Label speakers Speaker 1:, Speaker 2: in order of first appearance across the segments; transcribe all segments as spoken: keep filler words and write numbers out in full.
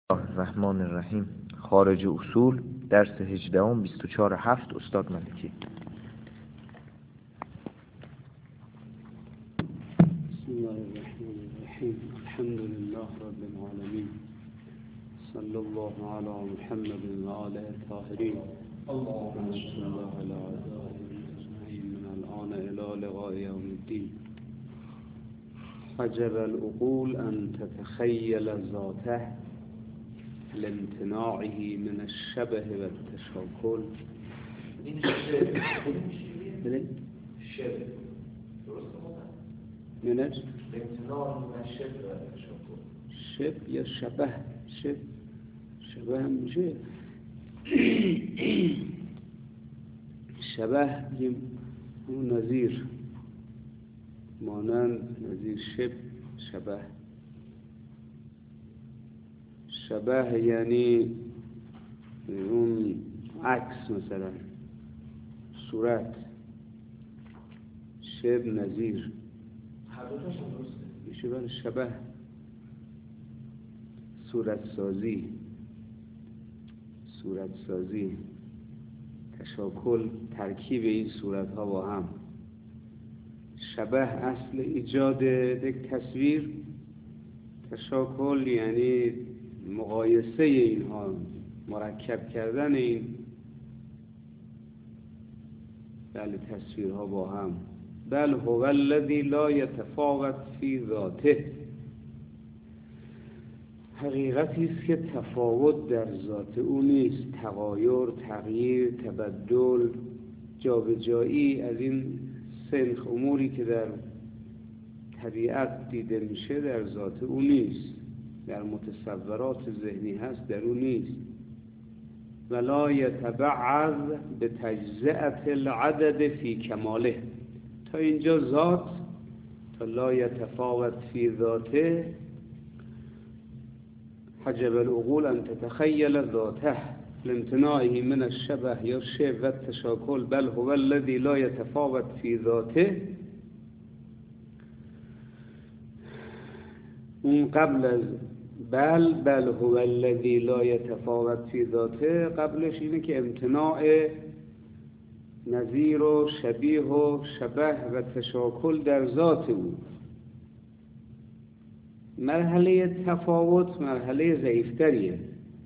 Speaker 1: الرحمن الرحیم. خارج اصول درس هجدهم بیست و چهار هفت استاد ملکی.
Speaker 2: بسم الله الرحمن الرحیم. الحمد لله رب العالمین. صلی الله علی محمد و آله الطاهرین. اللهم صل علی اعدائهم من الان الی لقاء یوم الدین. حجب العقول ان تتخیل ذاته لامتناعه من الشبه و التشاکل.
Speaker 1: این شبه
Speaker 2: بله؟
Speaker 1: شبه درسته
Speaker 2: منش؟
Speaker 1: امتناع من الشبه و التشاکل.
Speaker 2: شب یا شبه؟ شب شبه هم میشه. شبه بگیم اون نظیر، مانند نظیر. شب شبه شبه یعنی اون عکس، مثلا صورت. شب نظیر
Speaker 1: هر دو تاشون درسته
Speaker 2: میشه. بله شبه صورت سازی، صورت سازی، تشاکل، ترکیب این صورت ها با هم. شبه اصل ایجاد یک تصویر، تشاکل یعنی مقایسه اینها، مرکب کردن این بله تصویرها با هم. بل هو الذی لا یتفاوت فی ذاته. حقیقتی است که تفاوت در ذات او نیست، تغایر، تغییر، تبدل، جابجایی از این سنخ اموری که در طبیعت دیده میشه در ذات او نیست، در متصورات ذهنی هست، در او نیست. ولا یتبعض به تجزئه العدد فی کماله. تا اینجا ذات، تا لا یتفاوت فی ذاته. حجب العقول ان تتخیل ذاته لامتناعه من الشبه یا شبه و التشاکل. بل هو الذی لا یتفاوت فی ذاته. اون قبل از بل بل هو الذی لا یتفاوت فی ذاته، قبلش اینه که امتناع نظیر و شبیه و شبه و تشاکل در ذات او. مرحله تفاوت مرحله ضعیفتریه.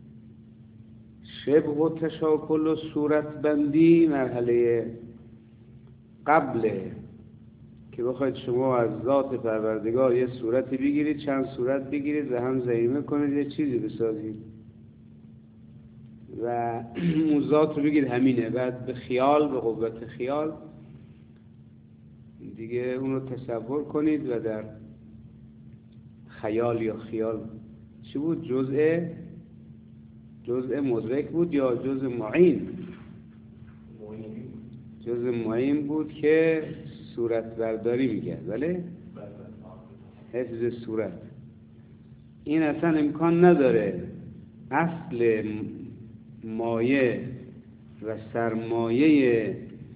Speaker 2: شبه و تشاکل و صورت بندی مرحله قبله، که بخواید شما از ذات پروردگار یه صورتی بگیرید، چند صورت بگیرید و هم ضمیمه کنید، یه چیزی بسازید و اون ذات رو بگید همینه. بعد به خیال، به قوت خیال دیگه اون رو تصور کنید و در خیال یا خیال چی بود؟ جزء جزء مدرک بود یا جزء معین؟ جزء معین بود که صورت برداری میکرد. بله؟ حفظ صورت. این اصلا امکان نداره. اصل مایه و سرمایه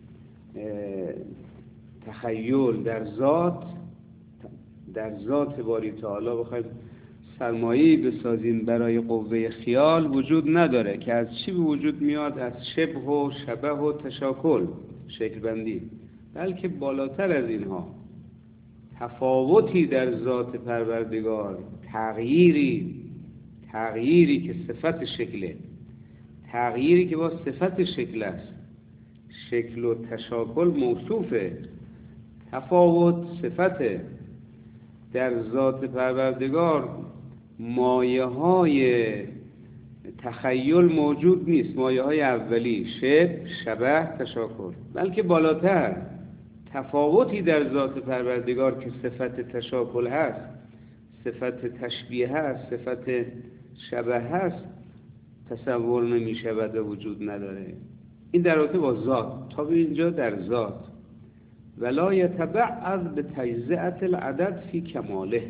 Speaker 2: تخیل در ذات، در ذات باری تعالی بخوایم سرمایه‌ای بسازیم برای قوه خیال وجود نداره. که از چی به وجود میاد؟ از شبه و شبه و تشاکل، شکل بندی. بلکه بالاتر از اینها، تفاوتی در ذات پروردگار، تغییری تغییری که صفت شکله، تغییری که با صفت شکل است. شکل و تشاکل موصوفه، تفاوت صفته. در ذات پروردگار مایه های تخیل موجود نیست، مایه های اولی شبه، شبه، تشاکل. بلکه بالاتر، تفاوتی در ذات پروردگار که صفت تشاکل هست، صفت تشبیه هست، صفت شبه هست، تصور نمی شود و وجود نداره. این در رابطه با ذات. تا به اینجا در ذات. ولا یتبعض به تجزئه العدد فی کماله.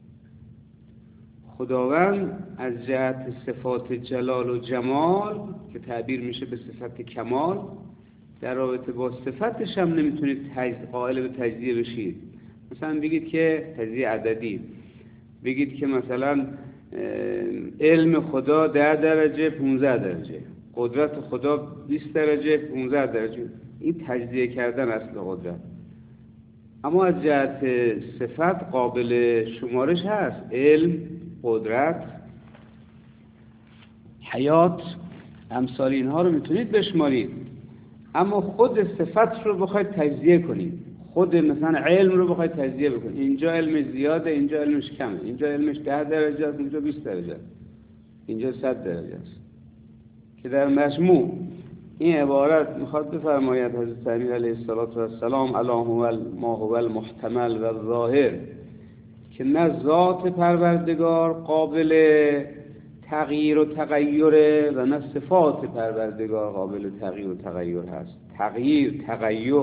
Speaker 2: خداوند از جهت صفات جلال و جمال که تعبیر میشه به صفت کمال، در رابطه با صفتش هم نمیتونید قائل به تجزیه بشید. مثلا بگید که تجزیه عددی، بگید که مثلا علم خدا ده درجه پونزده درجه، قدرت خدا بیست درجه پونزده درجه. این تجزیه کردن اصل قدرت. اما از جهت صفت قابل شمارش هست. علم، قدرت، حیات، امثال اینها رو میتونید بشمارید. اما خود صفت رو بخواید تجزیه کنید، خود مثلا علم رو بخواید تجزیه بکنید، اینجا علمش زیاده، اینجا علمش کمه، اینجا علمش ده درجه است، اینجا بیست درجه است، اینجا صد درجه است، که در مجموع این عبارت میخواد بفرماید حضرت علی علیه السلام الا هو ما هو المحتمل و الظاهر، که نه ذات پروردگار قابل تغییر و تغییره و نه صفات پروردگار قابل تغییر و تغییر هست. تغییر، تغییر،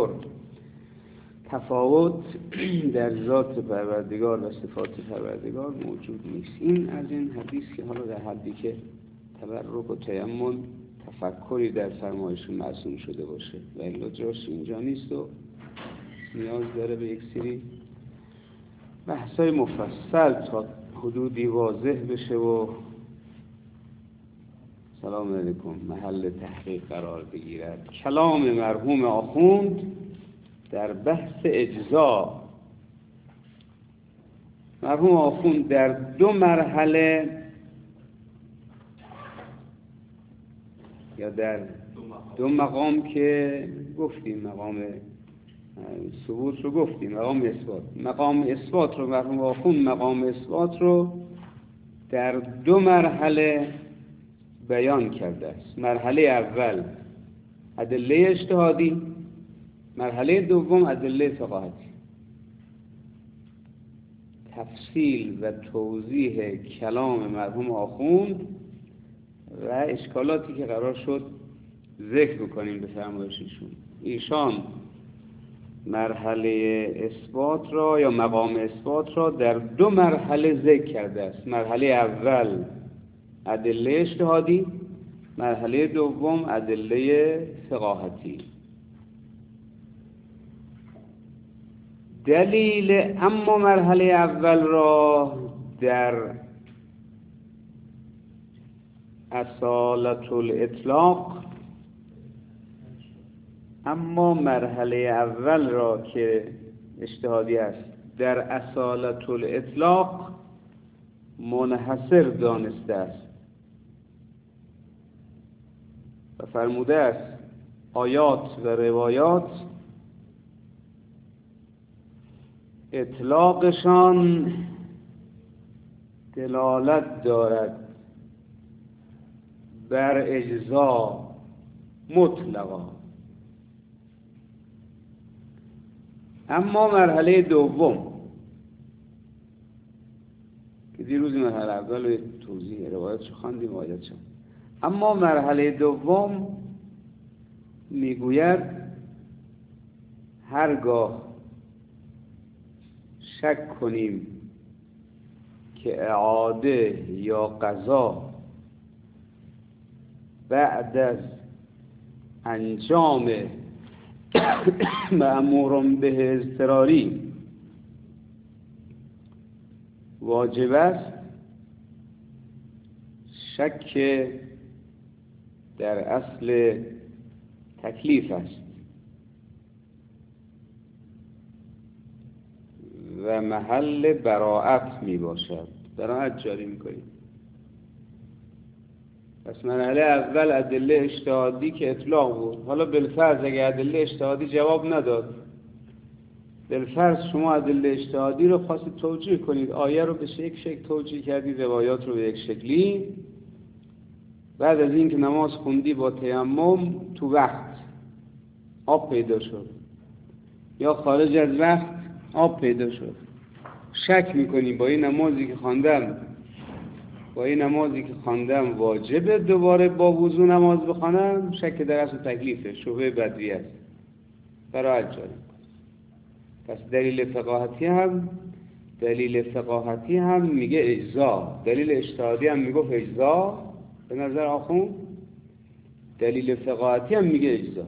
Speaker 2: تفاوت در ذات پروردگار و صفات پروردگار موجود نیست. این از این حدیث که حالا در حدی که تبرک و تیمم تفکری در فرمایشون معصوم شده باشه و الا جاش اینجا نیست و نیاز داره به یک سری بحثای مفصل تا حدودی واضح بشه و سلام علیکم محل تحقیق قرار بگیرد. کلام مرحوم آخوند در بحث اجزا. مرحوم آخوند در دو مرحله یا در دو مقام که گفتیم، مقام ثبوت رو گفتیم، مقام اثبات، مقام اثبات رو مرحوم آخوند مقام اثبات رو در دو مرحله بیان کرده است. مرحله اول ادله اجتهادی، مرحله دوم ادله فقاهتی. تفصیل و توضیح کلام مرحوم آخوند و اشکالاتی که قرار شد ذکر بکنیم به فرمایششون. ایشان مرحله اثبات را یا مقام اثبات را در دو مرحله ذکر کرده است. مرحله اول ادله اجتهادی، مرحله دوم ادله فقاهتی. دلیل اما مرحله اول را در اصالت الاطلاق، اما مرحله اول را که اجتهادی است در اصالت الاطلاق منحصر دانسته است و فرموده است آیات و روایات اطلاقشان دلالت دارد بر اجزا مطلقا. اما مرحله دوم که دیروز مرحله اول توضیح روایتشو خواندیم آیاتشو، اما مرحله دوم میگوید هرگاه شک کنیم که اعاده یا قضا بعد از انجام مأمور به اضطراری واجب است، شک در اصل تکلیف است و محل براءت می باشد. براءت جاری می کنیم. پس مرحله اول ادله اجتهادی که اطلاق بود. حالا بالفرض اگه ادله اجتهادی جواب نداد، بالفرض شما ادله اجتهادی رو خواستید توجیه کنید، آیه رو به یک شکل توجیه کردید، روایات رو به یک شکلی، بعد از این که نماز خوندی با تیمم تو وقت آب پیدا شد یا خارج از وقت آب پیدا شد، شک میکنی با این نمازی که خواندم با این نمازی که خواندم واجبه دوباره با وضو نماز بخوانم، شک در اصل تکلیفه، شبهه بدوی است، براءت جاری. پس دلیل فقاهتی هم دلیل فقاهتی هم میگه اجزا، دلیل اجتهادی هم میگه اجزا به نظر آخون، دلیل فقاهتی هم میگه اجزا.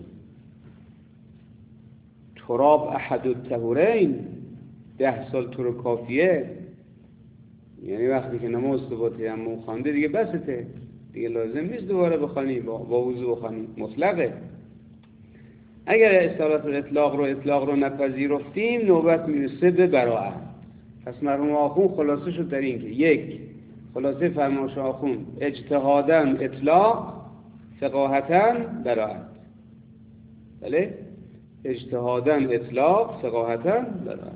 Speaker 2: تراب احد الطهورین، ده سال تو رو کافیه، یعنی وقتی که نماز تو با تیمم خوانده دیگه بسته، دیگه لازم نیست دوباره بخوانی، با, با وضو بخوانی، مطلقه. اگر اصالت الاطلاق رو اطلاق رو نپذیرفتیم نوبت میرسه به براءت. پس مرحوم آخوند خلاصه شد در این که یک، خلاصه فرمایش آخوند اجتهادا اطلاق، فقاهتا براءت. بله؟ اجتهادا اطلاق، فقاهتا براءت.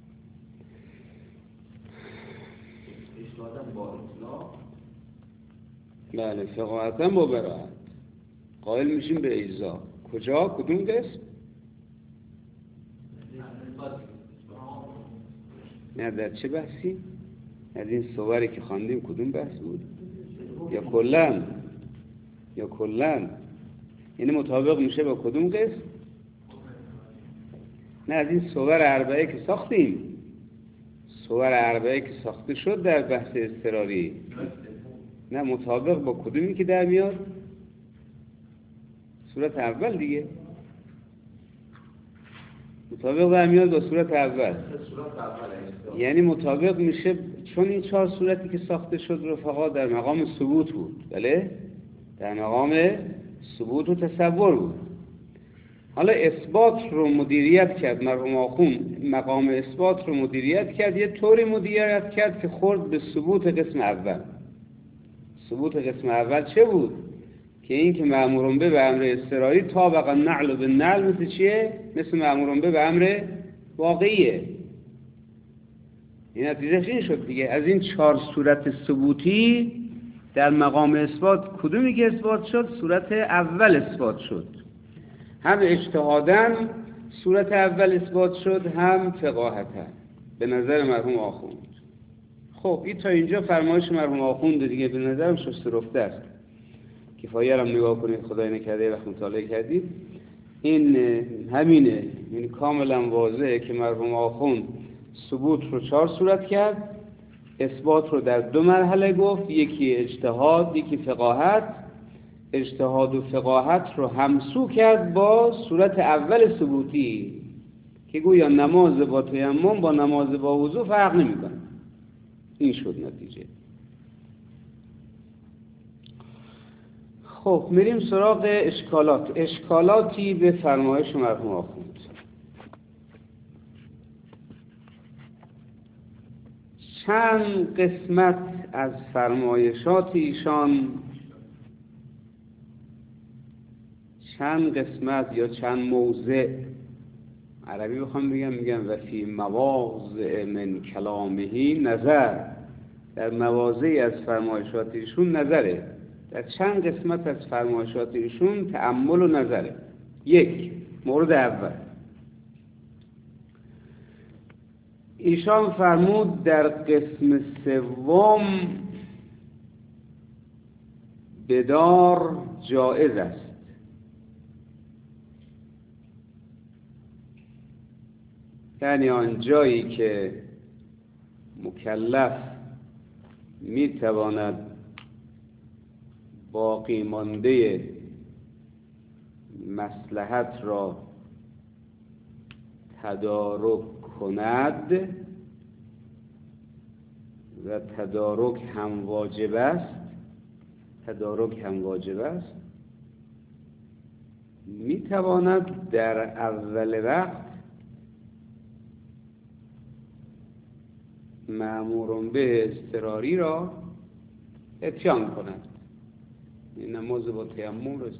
Speaker 1: اجتهادا با اطلاق،
Speaker 2: بله، فقاهتا با براءت. قائل میشیم به اجزا. کجا؟ کدوم قسم؟ نه در چه بحثی؟ از این صوری که خواندیم کدوم بحث بود؟ یا کلاً؟ یا کلاً؟ یعنی مطابق میشه با کدوم قسم؟ نه از این صور اربعه که ساختیم، صور اربعه که ساخته شد در بحث اضطراری، نه مطابق با کدومی که در میاد؟ صورت اول دیگه، مطابق در میاد با صورت اول. یعنی مطابق میشه، چون این چهار صورتی که ساخته شد رفقا در مقام ثبوت بود، بله؟ در مقام ثبوت و تصور بود. حالا اثبات رو مدیریت کرد مرحوم آخوند، مقام اثبات رو مدیریت کرد، یه طوری مدیریت کرد که خورد به ثبوت قسم اول. ثبوت قسم اول چه بود؟ که این که مأمورون به به امر اضطراری طابق النعل بالنعل مثل چیه؟ مثل مأمورون به به امر واقعیه. این نتیجهش این شد دیگه. از این چهار صورت ثبوتی در مقام اثبات کدومی که اثبات شد؟ صورت اول اثبات شد. هم اجتهاداً صورت اول اثبات شد، هم فقاهتاً به نظر مرحوم آخوند. خب این تا اینجا فرمایش مرحوم آخوند دیگه، به نظرم شسته رفته است. کفایه هم نگاه کنید، خدای نکرده وقت مطالعه کردید این همینه. این کاملا واضحه که مرحوم آخوند ثبوت رو چهار صورت کرد، اثبات رو در دو مرحله گفت، یکی اجتهاد یکی فقاهت. اجتهاد و فقاهت رو همسو کرد با صورت اول ثبوتی که گویا نماز با تیمم با نماز با وضو فرق نمی‌کنه. این شد نتیجه. خب میریم سراغ اشکالات. اشکالاتی به فرمایش مرحوم آخوند. چند قسمت از فرمایشات ایشان، چند قسمت یا چند موضع، عربی بخوام بگم میگم و فی مواضع من کلامهی نظر، در مواضعی از فرمایشات ایشون نظره، در چند قسمت از فرمایشات ایشون تأمل و نظره. یک، مورد اول، ایشان فرمود در قسم سوم بدار جائز است. یعنی آن جایی که مکلف میتواند باقی مانده مصلحت را تدارک کند و تدارک هم واجب است، تدارک هم واجب است، میتواند در اول وقت مأمور به اضطراری را اتیان کند. این نماز با تیمم است.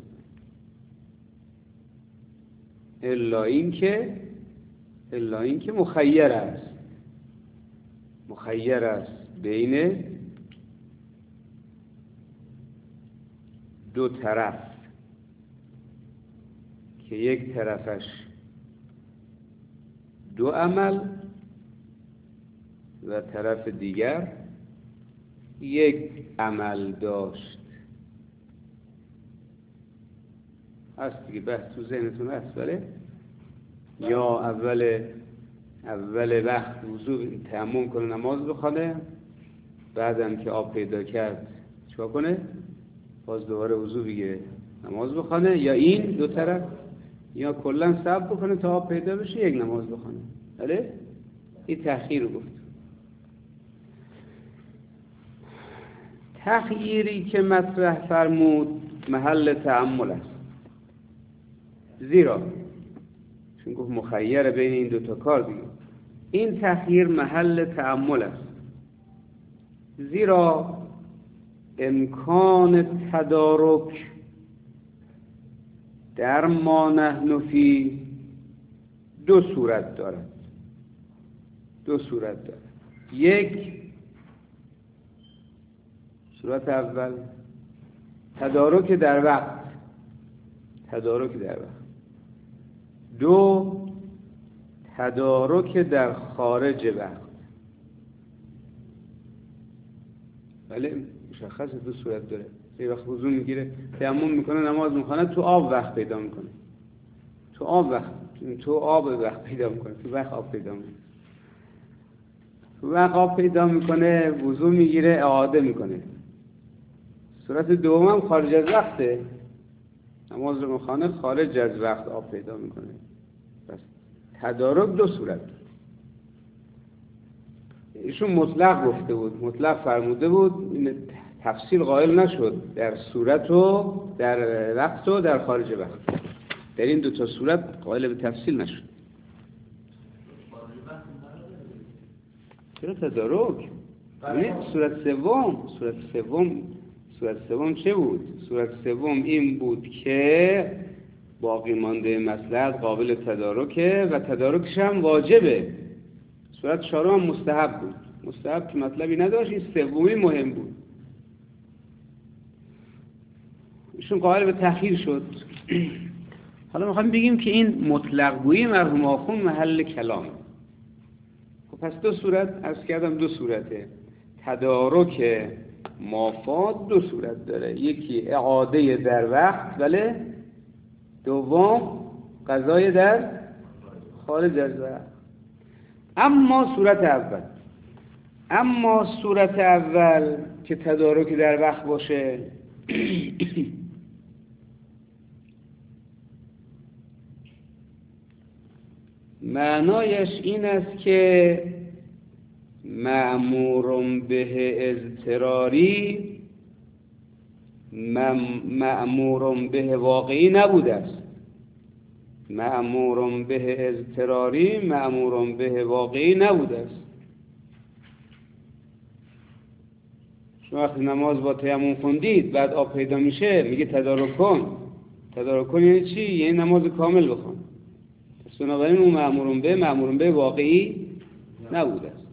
Speaker 2: الا این که الا این که مخیر است، مخیر است بین دو طرف که یک طرفش دو عمل و طرف دیگر یک عمل داشت. هست دیگه، بحث تو ذهنتون هست. بله، یا اول اول وقت وضو تیمم کنه نماز بخونه، بعدم که آب پیدا کرد چیکار کنه؟ باز دوباره وضو بگیره نماز بخونه، یا این دو طرف، یا کلا صبر بکنه تا آب پیدا بشه یک نماز بخونه. بله، این تأخیر رو گفت. تخییری که مطرح فرمود محل تأمل است، زیرا چون گفت مخیر بین این دوتا کار دیگه، این تخییر محل تأمل است، زیرا امکان تدارک در ما نحن فی دو صورت دارد دو صورت دارد یک، صورت اول تدارک در وقت تدارک در وقت دو، تدارک در خارج وقت. بله مشخص دو صورت داره. یه وقت وضو میگیره تیمم میکنه نماز میخونه، تو آب وقت پیدا میکنه، تو آب وقت تو آب وقت پیدا میکنه تو وقت آب پیدا میکنه تو وقت آب پیدا میکنه وضو میگیره اعاده میکنه. صورت دوم هم خارج از وقته، نماز رو میخونه خارج از وقت آب پیدا میکنه. بس تدارک دو صورت. ایشون مطلق گفته بود، مطلق فرموده بود، این تفصیل قائل نشد در صورت و در وقت و در خارج وقت. در این دو تا صورت قائل به تفصیل نشد. چرا تدارک؟ ببینید صورت سوم صورت سوم صورت سوم چه بود؟ صورت سوم این بود که باقی مانده مصلحت قابل تدارکه و تدارکش هم واجبه. صورت چهارم هم مستحب بود. مستحب که مطلبی نداشت، این سومی مهم بود. ایشون قائل به تأخیر شد. حالا میخوایم بگیم که این مطلق گویی مرحوم آخوند محل کلام. خب پس دو صورت عرض کردم، دو صورته. تدارک مافاد دو صورت داره، یکی اعاده در وقت، بله، دوم قضای در خارج از وقت. اما صورت اول اما صورت اول که تدارک در وقت باشه معنایش این است که مأمور به اضطراری مأمور به واقعی نبوده است. مأمور به اضطراری مأمور به واقعی نبوده است. شما وقتی نماز با تیمم خوندید بعد آب پیدا میشه میگه تدارک کن. تدارک کن یعنی چی؟ یعنی نماز کامل بخون. پس بنابراین اون مأمور به مأمور به واقعی نبوده است.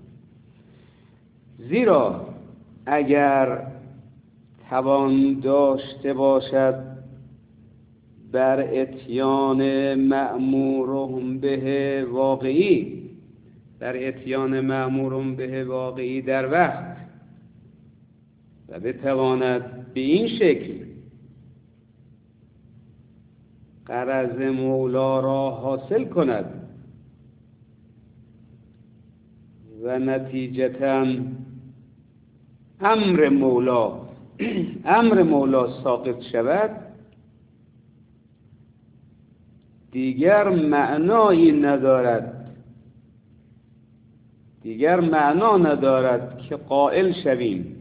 Speaker 2: زیرا اگر توان داشته باشد بر اتیان مأمور به واقعی در اتیان مأمور به واقعی در وقت و بتواند به این شکل غرض مولا را حاصل کند و نتیجتاً امر مولا امر مولا ساقط شود، دیگر معنایی ندارد دیگر معنا ندارد که قائل شویم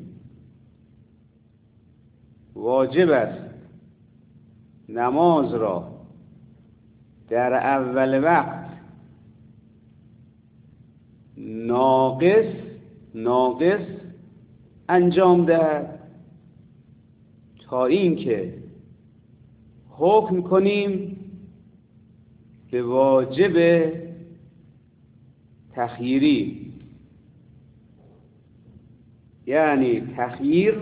Speaker 2: واجب است نماز را در اول وقت ناقص ناقص انجام دهد تا اینکه حکم کنیم به واجب تخییری، یعنی تخییر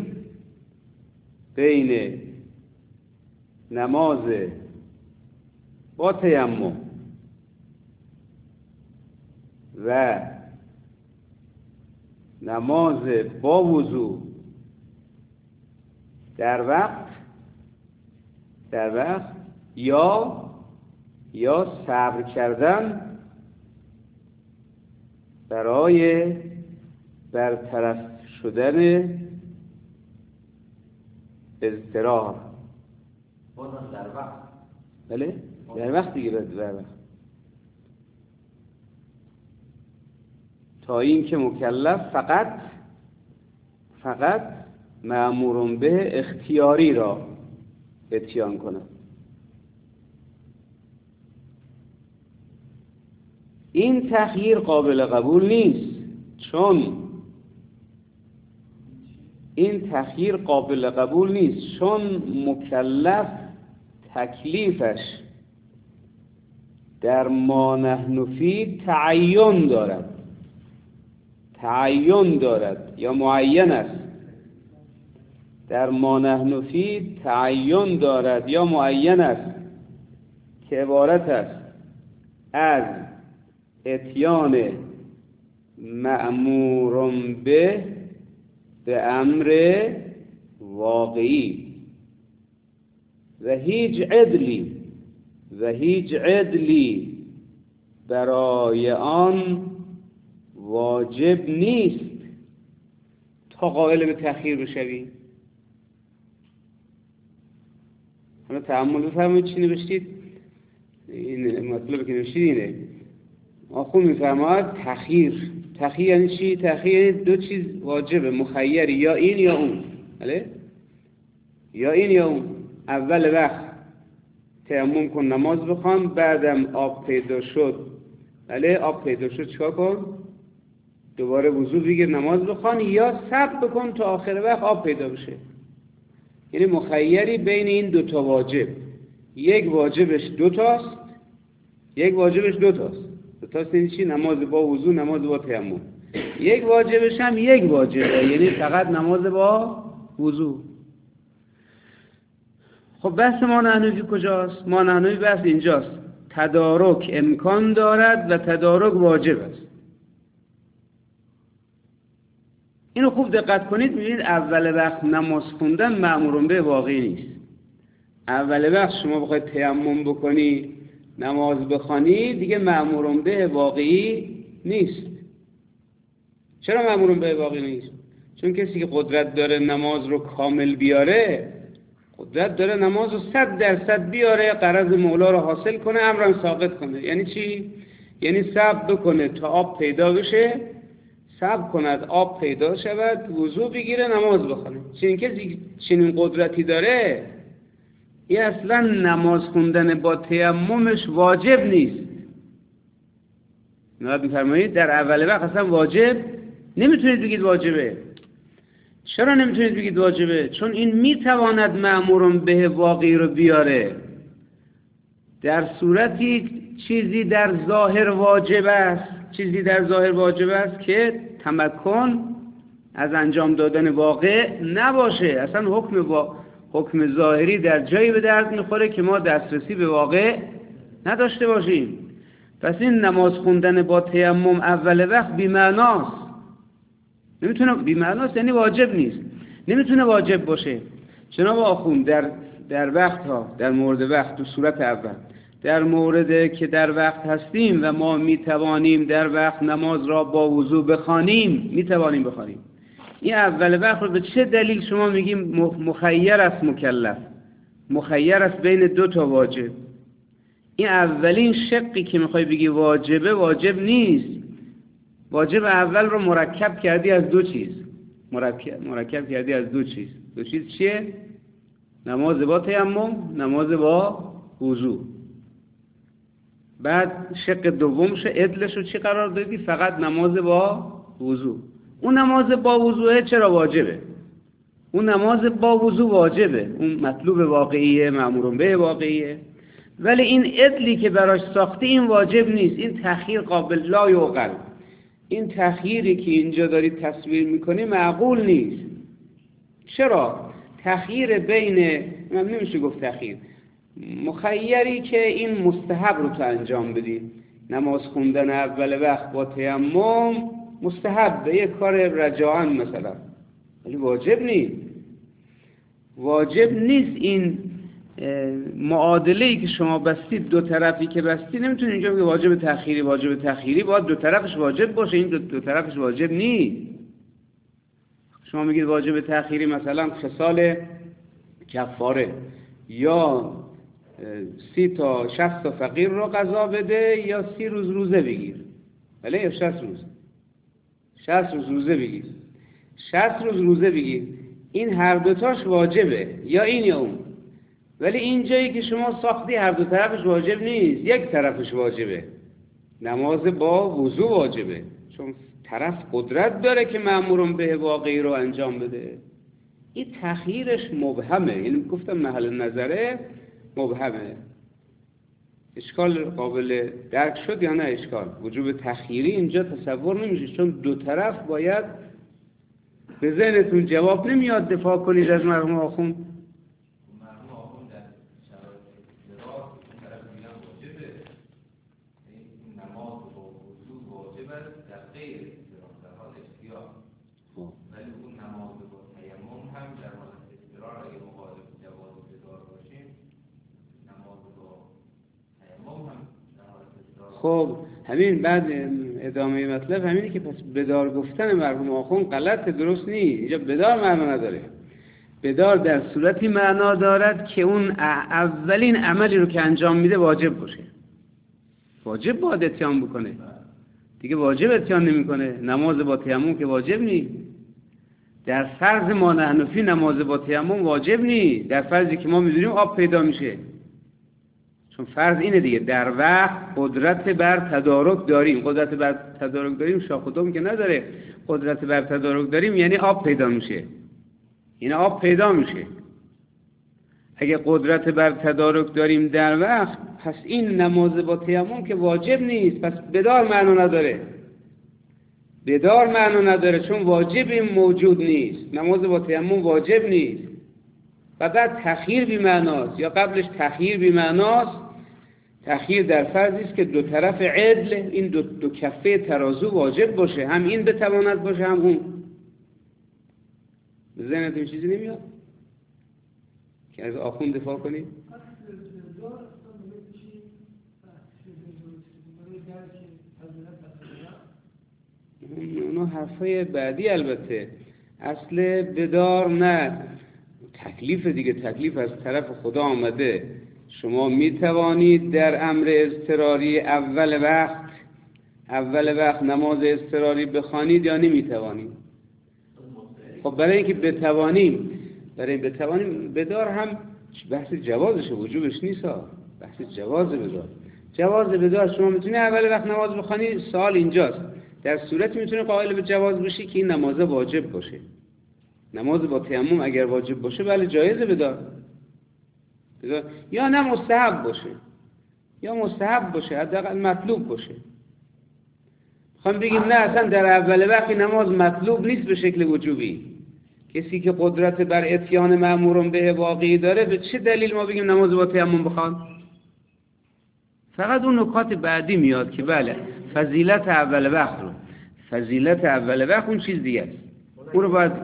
Speaker 2: بین نماز با تیمم و نماز با وضو در وقت در وقت یا یا صبر کردن برای برطرف شدن اضطرار.
Speaker 1: بازم در وقت.
Speaker 2: بله در وقت دیگه در وقت تا این که مکلف فقط فقط مأمور به اختیاری را اتیان کند. این تخییر قابل قبول نیست، چون این تخییر قابل قبول نیست چون مکلف تکلیفش در ما نحن فی تعین دارد تعین دارد یا معین است. در ما نحن فی تعین دارد یا معین است که عبارت است از اتیان مأمور به به امر واقعی و هیچ عدلی و هیچ عدلی برای آن واجب نیست تا قائل به تأخیر بشوی. حالا تأمل بفرمایید چی نوشتید. این مطلب که نوشتید اینه. آخون میفرماید تأخیر. تأخیر یعنی چی؟ تأخیر یعنی دو چیز واجبه، مخیری، یا این یا اون. بله؟ یا این یا اون. اول وقت تیمم کن نماز بخوان، بعدم آب پیدا شد، بله آب پیدا شد چیکار کن؟ دوباره وضو بگیر نماز بخوان، یا صبر بکن تا آخر وقت آب پیدا بشه. یعنی مخیری بین این دو تا واجب. یک واجبش دو تاست، یک واجبش دو تاست. دو تاست یعنی چی؟ نماز با وضو، نماز با تیمم. یک واجبش هم یک واجبه، یعنی فقط نماز با وضو. خب بحث ما نحنوی کجاست؟ ما نحنوی بحث اینجاست. تدارک امکان دارد و تدارک واجب است. اینو خوب دقت کنید، می‌بینید اول وقت نماز خوندن مأمور به واقعی نیست. اول وقت شما بخواید تیمم بکنی، نماز بخوانی، دیگه مأمور به واقعی نیست. چرا مأمور به واقعی نیست؟ چون کسی که قدرت داره نماز رو کامل بیاره، قدرت داره نماز رو صد درصد بیاره، غرض مولا رو حاصل کنه، امرم ثابت کنه. یعنی چی؟ یعنی صبر بکنه تا آب پیدا بشه، صبر کند آب پیدا شود، وضو بگیره، نماز بخونه. چنین کسی چنین قدرتی داره، این اصلا نماز خوندن با تیممش واجب نیست. نواب می‌فرمایید در اول وقت اصلا واجب نمیتونید بگید واجبه. چرا نمیتونید بگید واجبه؟ چون این میتواند مأمور به واقعی رو بیاره. در صورتی چیزی در ظاهر واجب است، چیزی در ظاهر واجب است که تمکن از انجام دادن واقع نباشه. اصلا حکم با حکم ظاهری در جایی به درد میخوره که ما دسترسی به واقع نداشته باشیم. پس این نماز خوندن با تیمم اول وقت بی‌معناست. نمیتونه بی‌معناست، یعنی واجب نیست، نمیتونه واجب باشه. جناب آخوند در در وقت ها، در مورد وقت تو صورت اول، در مورد که در وقت هستیم و ما میتوانیم در وقت نماز را با وضو بخوانیم، میتوانیم بخوانیم. این اول وقت رو به چه دلیل شما میگیم مخیر است مکلف؟ مخیر است بین دو تا واجب. این اولین شقی که میخوای بگی واجبه، واجب نیست. واجب اول رو مرکب کردی از دو چیز. مرکب مرکب کردی از دو چیز. دو چیز چیه؟ نماز با تیمم، نماز با وضو. بعد شق دومش عدلش رو چی قرار دادی؟ فقط نماز با وضو. اون نماز با وضوه چرا واجبه؟ اون نماز با وضو واجبه، اون مطلوب واقعیه، مأمور به واقعیه. ولی این عدلی که براش ساختی این واجب نیست. این تأخیر قابل لا یعقل. این تأخیری که اینجا داری تصویر میکنی معقول نیست. چرا؟ تأخیر بین، من نمیشه گفت تأخیر، مخیری که این مستحب رو تو انجام بدی. نماز خوندن اول وقت با تیمم مستحب، یک کار رجاعاً مثلا، ولی واجب نیست. واجب نیست. این معادله‌ای که شما بستید، دو طرفی که بستید، نمیتونید اینجا بگید واجب تأخیری واجب تأخیری، باید دو طرفش واجب باشه. این دو, دو طرفش واجب نیست. شما میگید واجب تأخیری مثلا خصال کفاره، یا سی تا شصت تا فقیر رو قضا بده، یا سی روز روزه بگیر، بله، یا شصت روز شصت روز روزه بگیر شصت روز روزه بگیر این هر دوتاش واجبه، یا این یا اون. ولی این جایی که شما ساختی هر دو طرفش واجب نیست، یک طرفش واجبه. نماز با وضو واجبه، چون طرف قدرت داره که مأمورون به واقعی رو انجام بده. این تخییرش مبهمه، یعنی گفتم محل نظره مبهمه. اشکال قابل درک شد یا نه؟ اشکال وجوب تخییری اینجا تصور نمیشه، چون دو طرف باید. به ذهنتون جواب نمیاد دفاع کنید از مرحوم آخوند؟
Speaker 3: مرحوم آخوند در شرایط اضطرار اون طرف میگن واجبه، این نماز با وضو واجب است در غیر اضطرار، در حال اختیار. ولی اون نماز با تیمم هم در حال اضطرار اگه مخالف جواز بدار باشیم، نماز با تیمم هم در حال اضطرار.
Speaker 2: خب همین بعد ادامه مطلب همینه که پس بدار گفتن مرحوم آخوند غلط، درست نیست. اینجا بدار معنا نداره. بدار در صورتی معنا دارد که اون اولین عملی رو که انجام میده واجب باشه. واجب باید اتیان بکنه، دیگه واجب اتیان نمیکنه. نماز با تیمم که واجب نیست. در فرض ما حنفی نماز با تیمم واجب نیست، در فرضی که ما میدونیم آب پیدا میشه. چون فرض اینه دیگه، در وقت قدرت بر تدارک داریم. قدرت بر تدارک داریم شاخ و دم که نداره. قدرت بر تدارک داریم یعنی آب پیدا میشه، یعنی آب پیدا میشه. اگه قدرت بر تدارک داریم در وقت، پس این نماز با تیمم که واجب نیست، پس بدار معنا نداره. بدار معنا نداره چون واجب این موجود نیست. نماز با تیمم واجب نیست. و بعد تخییر بی معناست، یا قبلش تخییر بی معناست. تخییر در فرضی است که دو طرف عدل، این دو, دو کفه ترازو واجب باشه، هم این بتواند باشه هم اون. به ذهنتون چیزی نمیاد که از آخوند دفاع کنید؟ اونو حرفای بعدی البته. اصل بدار نه، تکلیف دیگه، تکلیف از طرف خدا آمده. شما می توانید در امر اضطراری اول وقت اول وقت نماز اضطراری بخوانید یا نمی توانید؟ خب برای اینکه بتوانیم برای این بتوانیم بدار هم بحث جوازشه، وجوبش نیست. بحث جواز بدار. جواز بدار شما میتونی اول وقت نماز بخوانی، سوال اینجاست. در صورتی میتونه قائل به جواز بشی که این نماز واجب باشه. نماز با تیمم اگر واجب باشه بله جایزه بدار. بدار یا نه مستحب باشه، یا مستحب باشه حداقل مطلوب باشه. میخوام بگیم نه اصلا در اول وقت نماز مطلوب نیست به شکل وجوبی. کسی که قدرت بر اتیان مأمورون به واقعی داره، به چه دلیل ما بگیم نماز با تیمم بخوان؟ فقط اون نکات بعدی میاد که بله فضیلت اول وقت رو، فضیلت اول وقت اون چیز دیگه است. اون رو باید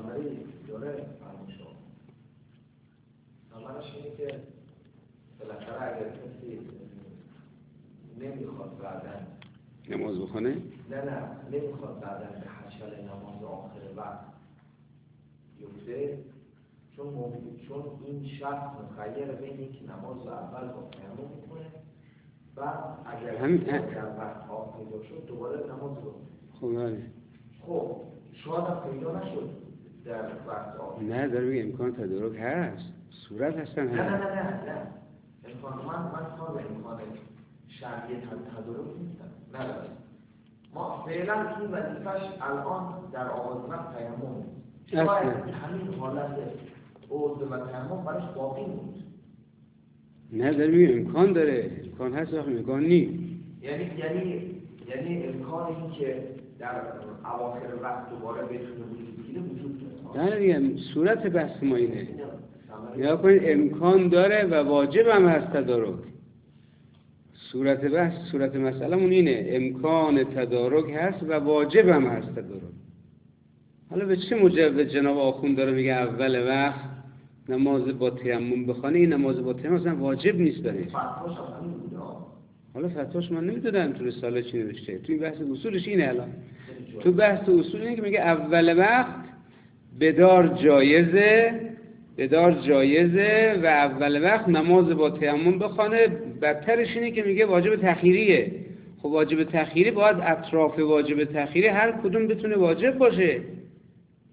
Speaker 4: نمیخواد بعدن
Speaker 2: نماز بخونه؟
Speaker 4: نه نه نمیخواد بعدن به حشل نماز آخر وقت یفته، چون ممکن چون این شخص مخیر بین اینکه نماز رو اول با تیمم میکنه، بعد اگر
Speaker 2: همین
Speaker 4: در وقت آب پیدا شد دوباره نماز رو.
Speaker 2: خب بله.
Speaker 4: خب شاید هم پیدا نشد در وقت آب.
Speaker 2: نه داره بگه امکان تدارک هست، صورت هستن هست.
Speaker 4: نه نه نه نه نه امکان من من کار به امکان شرعیت تدارک نیستم نداره. ما فعلا این وظیفش الان در آغاز وقت تیمم، شاید همین حالت عضو و تیمم براش باقی بود.
Speaker 2: نه داره میگه امکان داره، امکان هست و امکان نیست.
Speaker 4: یعنی یعنی یعنی امکان این که در اواخر وقت دوباره بتونه وجود بگیره وجود داره.
Speaker 2: نه دیگه صورت بحث ما اینه. یا کنید امکان داره و واجب هم هست تدارک. صورت بحث، صورت مسئله مون اینه، امکان تدارک هست و واجب هم هست تدارک. حالا به چه موجب جناب آخوند داره میگه اول وقت نماز با تیمم بخوانی؟ این نماز با تیمم اصلا واجب نیست برای.
Speaker 4: فتواش هم همین بوده.
Speaker 2: حالا فتواش من نمیدونم تو رساله چی نوشته. تو این بحث اصولش اینه. الان تو بحث اصول اینه که میگه اول وقت بدار جایزه، بدار جایزه و اول وقت نماز با تیمم بخوانه. بدترش اینه که میگه واجب تأخیریه. خب واجب تأخیری باید اطراف واجب تأخیری هر کدوم بتونه واجب باشه.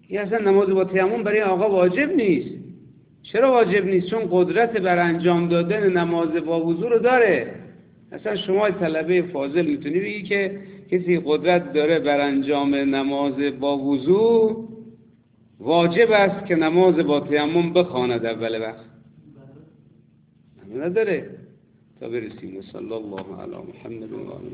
Speaker 2: این اصلا نماز با تیمم برای آقا واجب نیست. چرا واجب نیست؟ چون قدرت بر انجام دادن نماز با وضو رو داره. اصلا شما طلبه فاضل میتونی بگی که کسی قدرت داره بر انجام نماز با وضو، واجب است که نماز با تیمم بخواند اول وقت. نداره. تا برسیم. صلی الله علی محمد و آل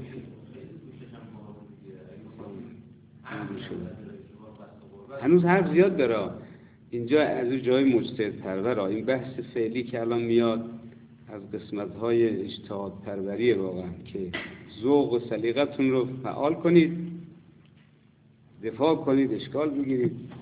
Speaker 2: محمد. هنوز حرف زیاد داره اینجا، از اون جای مجتهد پرور. این بحث فعلی که الان میاد از قسمت‌های اجتهاد پروریه واقعا، که ذوق و سلیقتون رو فعال کنید، دفاع کنید، اشکال بگیرید.